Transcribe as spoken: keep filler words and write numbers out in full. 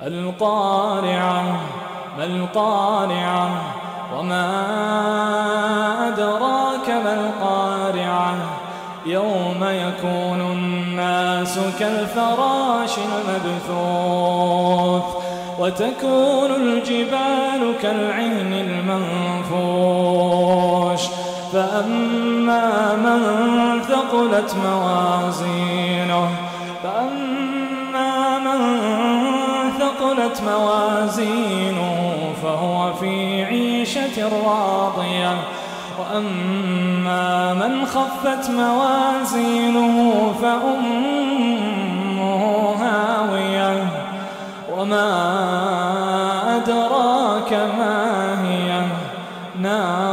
القارعة ما القارعة وما أدراك ما القارعة يوم يكون الناس كالفراش المبثوث وتكون الجبال كالعهن المنفوش فأما من ثقلت موازينه فأما من ثقلت موازينه فهو في عيشة راضية وأما من خفت موازينه فأمه هاوية وما أدراك ما هي نار